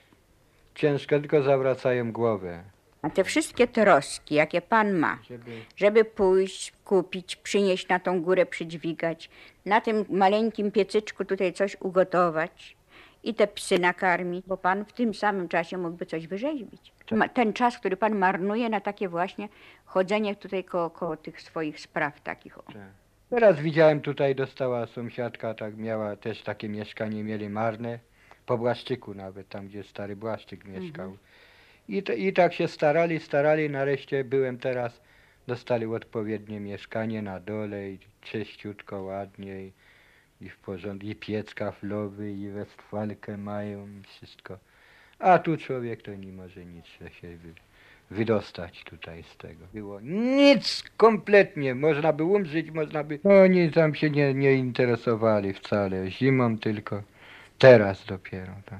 Speaker 11: ciężko, tylko zawracają głowę.
Speaker 2: A te wszystkie troski, jakie pan ma,
Speaker 11: Żeby...
Speaker 2: żeby pójść, kupić, przynieść na tą górę, przydźwigać, na tym maleńkim piecyczku tutaj coś ugotować i te psy nakarmić, bo pan w tym samym czasie mógłby coś wyrzeźbić. Ma- Ten czas, który pan marnuje na takie właśnie chodzenie tutaj koło, koło tych swoich spraw takich. O.
Speaker 11: Tak. Teraz widziałem tutaj, dostała sąsiadka, tak miała też takie mieszkanie, mieli marne, po Błaszczyku nawet, tam gdzie stary Błaszczyk mieszkał.
Speaker 2: Mhm.
Speaker 11: I, to, I tak się starali, starali, nareszcie byłem teraz, dostali odpowiednie mieszkanie na dole i czyściutko, ładnie i, i w porządku, i piec kaflowy, i westfalkę mają, i wszystko. A tu człowiek to nie może nic się wy, wydostać tutaj z tego. Było nic kompletnie, można by umrzeć, można by... Oni tam się nie, nie interesowali wcale, zimą tylko, teraz dopiero, tak.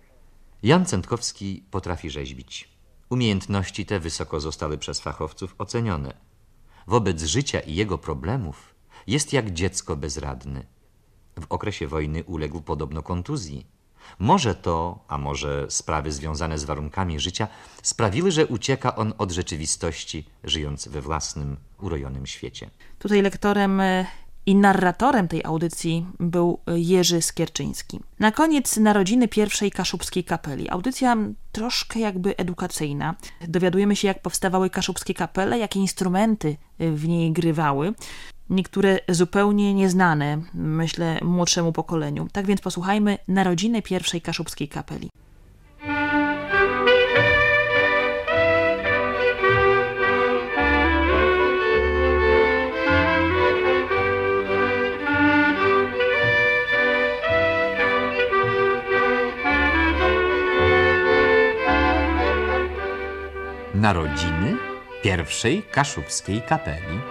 Speaker 6: Jan Cętkowski potrafi rzeźbić. Umiejętności te wysoko zostały przez fachowców ocenione. Wobec życia i jego problemów jest jak dziecko bezradny. W okresie wojny uległ podobno kontuzji. Może to, a może sprawy związane z warunkami życia sprawiły, że ucieka on od rzeczywistości, żyjąc we własnym, urojonym świecie.
Speaker 1: Tutaj lektorem i narratorem tej audycji był Jerzy Skierczyński. Na koniec narodziny pierwszej kaszubskiej kapeli. Audycja troszkę jakby edukacyjna. Dowiadujemy się, jak powstawały kaszubskie kapele, jakie instrumenty w niej grywały. Niektóre zupełnie nieznane, myślę, młodszemu pokoleniu. Tak więc posłuchajmy narodziny pierwszej kaszubskiej kapeli.
Speaker 6: Narodziny pierwszej kaszubskiej kapeli.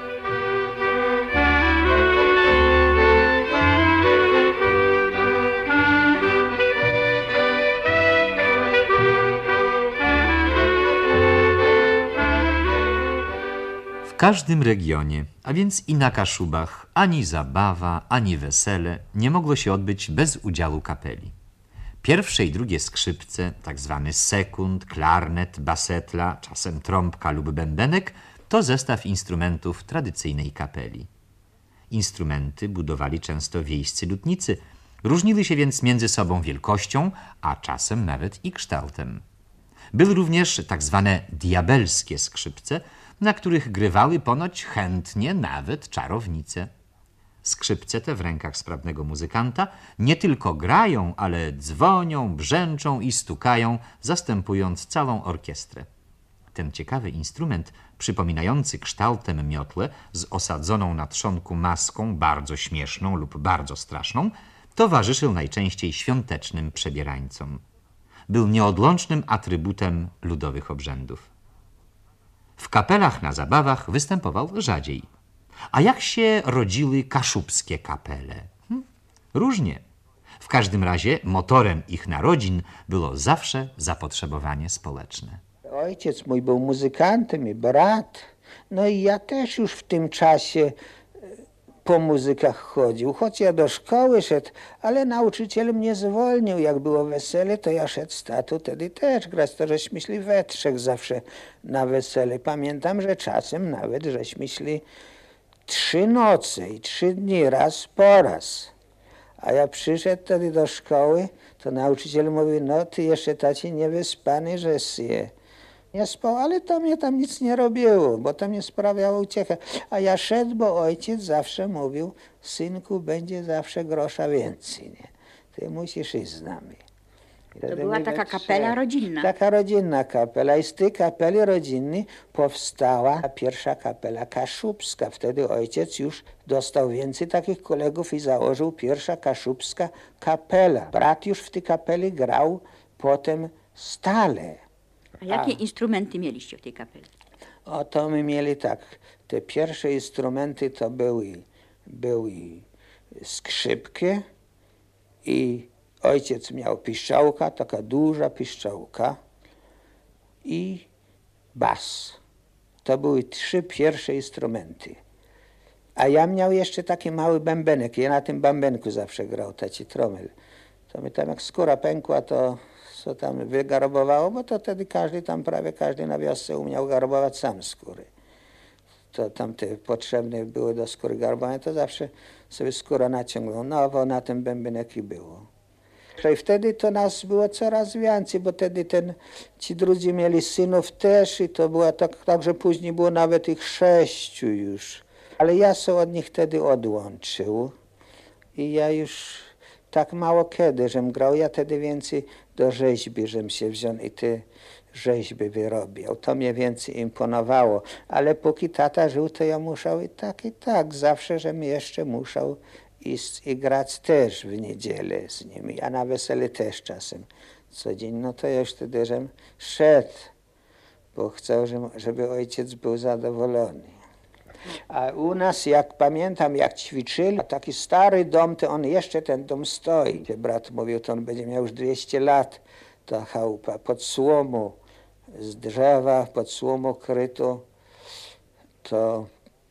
Speaker 6: W każdym regionie, a więc i na Kaszubach, ani zabawa, ani wesele nie mogło się odbyć bez udziału kapeli. Pierwsze i drugie skrzypce, tak zwany sekund, klarnet, basetla, czasem trąbka lub bębenek, to zestaw instrumentów tradycyjnej kapeli. Instrumenty budowali często wiejscy lutnicy, różnili się więc między sobą wielkością, a czasem nawet i kształtem. Były również tak zwane diabelskie skrzypce, na których grywały ponoć chętnie nawet czarownice. Skrzypce te w rękach sprawnego muzykanta nie tylko grają, ale dzwonią, brzęczą i stukają, zastępując całą orkiestrę. Ten ciekawy instrument, przypominający kształtem miotle z osadzoną na trzonku maską bardzo śmieszną lub bardzo straszną, towarzyszył najczęściej świątecznym przebierańcom. Był nieodłącznym atrybutem ludowych obrzędów. W kapelach na zabawach występował rzadziej. A jak się rodziły kaszubskie kapele? Hm? Różnie. W każdym razie motorem ich narodzin było zawsze zapotrzebowanie społeczne.
Speaker 14: Ojciec mój był muzykantem i brat. No i ja też już w tym czasie po muzykach chodził. Choć ja do szkoły szedł, ale nauczyciel mnie zwolnił. Jak było wesele, to ja szedł z tatu wtedy też grać. To żeśmy szli we trzech zawsze na wesele. Pamiętam, że czasem nawet żeśmy szli trzy noce i trzy dni, raz po raz. A ja przyszedł wtedy do szkoły, to nauczyciel mówi, no ty jeszcze taci niewyspany, że je. Nie spał, ale to mnie tam nic nie robiło, bo to mnie sprawiało uciechę. A ja szedł, bo ojciec zawsze mówił, synku, będzie zawsze grosza więcej, nie? Ty musisz iść z nami.
Speaker 2: To była taka kapela rodzinna.
Speaker 14: Taka rodzinna kapela i z tej kapeli rodzinnej powstała pierwsza kapela kaszubska. Wtedy ojciec już dostał więcej takich kolegów i założył pierwsza kaszubska kapela. Brat już w tej kapeli grał potem stale.
Speaker 2: A jakie A... instrumenty mieliście w tej kapeli?
Speaker 14: O, to my mieli tak. Te pierwsze instrumenty to były, były skrzypki i ojciec miał piszczałka, taka duża piszczałka i bas. To były trzy pierwsze instrumenty. A ja miał jeszcze taki mały bębenek. Ja na tym bębenku zawsze grał, taki tromel. To mi tam jak skóra pękła, to co tam wygarbowało, bo to wtedy każdy tam, prawie każdy na wiosce umiał garbować sam skóry. To tam te potrzebne były do skóry garbowania, to zawsze sobie skóra naciągnął. Nowo na tym bębenek i było. I wtedy to nas było coraz więcej, bo wtedy ten, ci drudzy mieli synów też i to było tak, tak, że później było nawet ich sześciu już. Ale ja się od nich wtedy odłączył i ja już tak mało kiedy, żem grał, ja wtedy więcej do rzeźby, żem się wziął i te rzeźby wyrobił. To mnie więcej imponowało, ale póki tata żył, to ja musiał i tak, i tak, zawsze, żem jeszcze musiał iść i grać też w niedzielę z nimi, a na wesele też czasem co dzień. No to ja już wtedy, żem szedł, bo chciał, żeby ojciec był zadowolony. A u nas, jak pamiętam, jak ćwiczyli, taki stary dom, to on jeszcze ten dom stoi. Brat mówił, to on będzie miał już dwieście lat, ta chałupa, pod słomą, z drzewa, pod słomą kryto. To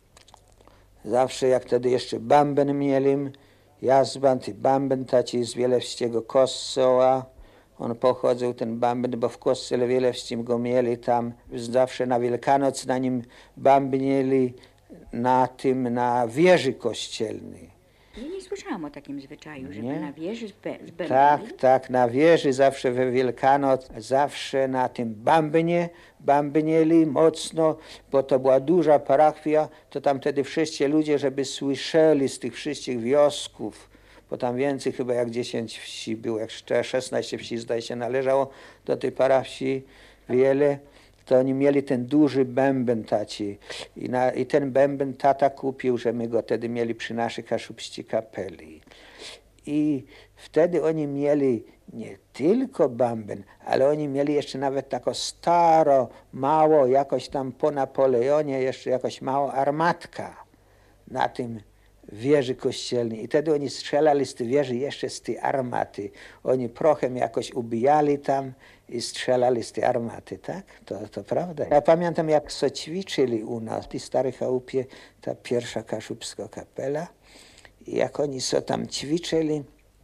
Speaker 14: zawsze, jak wtedy jeszcze bamben mieli, jazbant i bamben, taci z Wielewskiego kościoła. On pochodził, ten bamben, bo w kościele Wielewskim go mieli tam. Zawsze na Wielkanoc na nim bambnieli, na tym, na wieży kościelnej.
Speaker 2: Ja nie słyszałam o takim zwyczaju, żeby
Speaker 14: Nie?
Speaker 2: na wieży z bębnami.
Speaker 14: Tak, tak, na wieży zawsze we Wielkanoc, zawsze na tym bambnie, bambnieli mocno, bo to była duża parafia, to tam wtedy wszyscy ludzie, żeby słyszeli z tych wszystkich wiosków, bo tam więcej chyba jak dziesięć wsi było, jak szesnaście wsi zdaje się należało do tej parafii wiele, to oni mieli ten duży bęben taci i, na, i ten bęben tata kupił, że my go wtedy mieli przy naszej kaszubskiej kapeli. I wtedy oni mieli nie tylko bęben, ale oni mieli jeszcze nawet tako staro, mało, jakoś tam po Napoleonie, jeszcze jakoś mało armatka na tym wieży kościelnej. I wtedy oni strzelali z tej wieży jeszcze z tej armaty. Oni prochem jakoś ubijali tam i strzelali z tej armaty, tak? To, to prawda. Ja pamiętam, jak so ćwiczyli u nas w tej starej chałupie, ta pierwsza kaszubska kapela. I jak oni so tam ćwiczyli,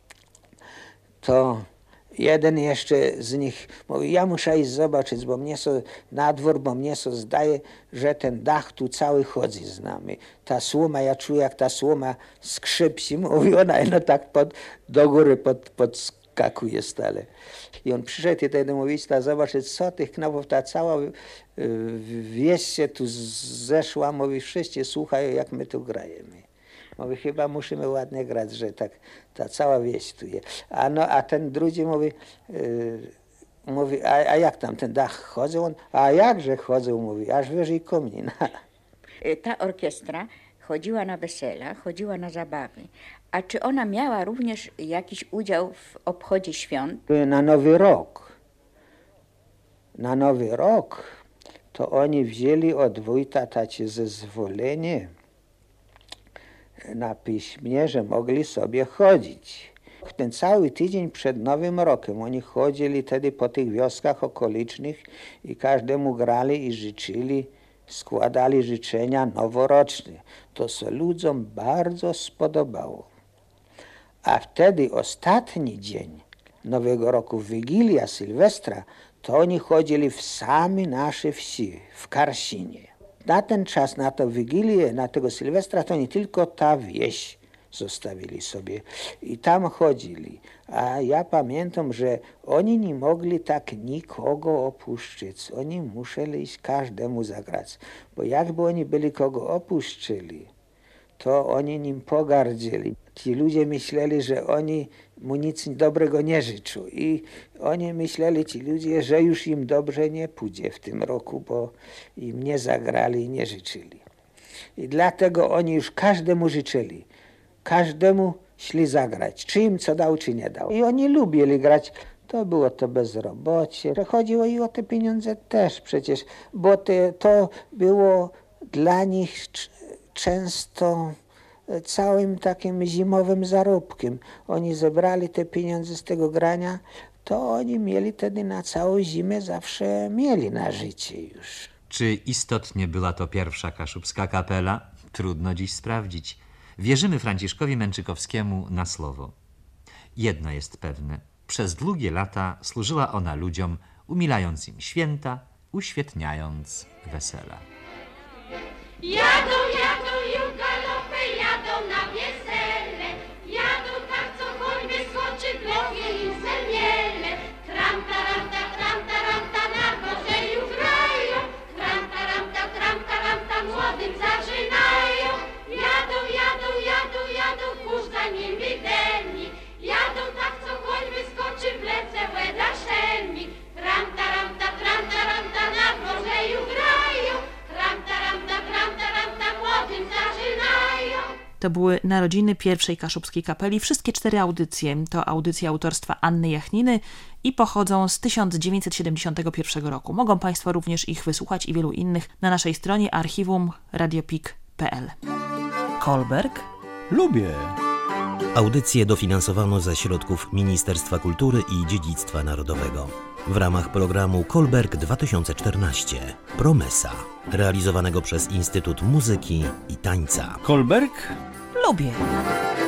Speaker 14: to jeden jeszcze z nich mówi, ja muszę iść zobaczyć, bo mnie so na dwór, bo mnie so zdaje, że ten dach tu cały chodzi z nami. Ta słoma, ja czuję, jak ta słoma skrzypsi, mówi ona, no tak pod, do góry pod, podskakuje stale. I on przyszedł i wtedy mówi, ta zobaczyć, co tych knopów, ta cała wieś się tu zeszła, mówi, wszyscy słuchają, jak my tu grajemy. Mówi, chyba musimy ładnie grać, że tak ta cała wieś tu jest. A, no, a ten drugi mówi, yy, mówi a, a jak tam ten dach chodzą? On, a jakże chodzą, mówi, aż wyżej komina.
Speaker 2: Ta orkiestra chodziła na wesela, chodziła na zabawy. A czy ona miała również jakiś udział w obchodzie świąt?
Speaker 14: Na Nowy Rok. Na Nowy Rok to oni wzięli od wójta takie zezwolenie na piśmie, że mogli sobie chodzić. W ten cały tydzień przed Nowym Rokiem oni chodzili wtedy po tych wioskach okolicznych i każdemu grali i życzyli, składali życzenia noworoczne. To się ludziom bardzo spodobało. A wtedy ostatni dzień Nowego Roku, Wigilia, Sylwestra, to oni chodzili w same nasze wsi, w Karsinie. Na ten czas, na tę Wigilię, na tego Sylwestra, to nie tylko ta wieś zostawili sobie i tam chodzili. A ja pamiętam, że oni nie mogli tak nikogo opuszczyć. Oni musieli iść każdemu zagrać, bo jakby oni byli kogo opuszczyli, to oni nim pogardzili. Ci ludzie myśleli, że oni mu nic dobrego nie życzył. I oni myśleli, ci ludzie, że już im dobrze nie pójdzie w tym roku, bo im nie zagrali i nie życzyli. I dlatego oni już każdemu życzyli. Każdemu szli zagrać. Czy im co dał, czy nie dał. I oni lubili grać. To było to bezrobocie. Chodziło i o te pieniądze też przecież, bo te, to było dla nich często całym takim zimowym zarobkiem. Oni zebrali te pieniądze z tego grania, to oni mieli wtedy na całą zimę, zawsze mieli na życie już.
Speaker 6: Czy istotnie była to pierwsza kaszubska kapela? Trudno dziś sprawdzić. Wierzymy Franciszkowi Męczykowskiemu na słowo. Jedno jest pewne. Przez długie lata służyła ona ludziom, umilając im święta, uświetniając wesela.
Speaker 8: Jadą, jadą już galopy, jadą na wesele. Jadą tak, co choćby skoczy w lewie i zemiele. Tram, taram, ta, tram, taram, ta, na dworze już grają. Tram, taram, ta, tram, taram, ta, młodym zażynają. Jadą, jadą, jadą, jadą, kurz za nimi denni. Jadą tak, co choćby skoczy w lece łeda szemmi. Tram, taram, ta, tram, taram, ta, na dworze już grają. Tram, taram, ta, tram, taram, ta, młodym zażynają.
Speaker 1: To były narodziny pierwszej kaszubskiej kapeli. Wszystkie cztery audycje to audycje autorstwa Anny Jachniny i pochodzą z tysiąc dziewięćset siedemdziesiątego pierwszego roku. Mogą Państwo również ich wysłuchać i wielu innych na naszej stronie archiwum radiopik kropka p l. Kolberg?
Speaker 15: Lubię.
Speaker 3: Audycję dofinansowano ze środków Ministerstwa Kultury i Dziedzictwa Narodowego w ramach programu Kolberg dwa tysiące czternaście Promesa, realizowanego przez Instytut Muzyki i Tańca.
Speaker 15: Kolberg?
Speaker 1: Lubię.